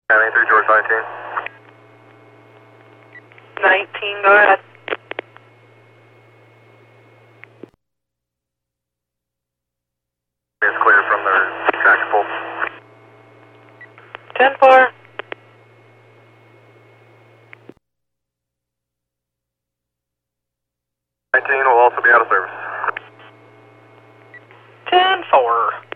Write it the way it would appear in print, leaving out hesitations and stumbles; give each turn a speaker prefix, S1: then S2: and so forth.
S1: County 3 George 19.
S2: 19, go ahead.
S1: It's clear from their tractor pull.
S2: 10-4.
S1: 19 will also be out of service.
S2: 10-4.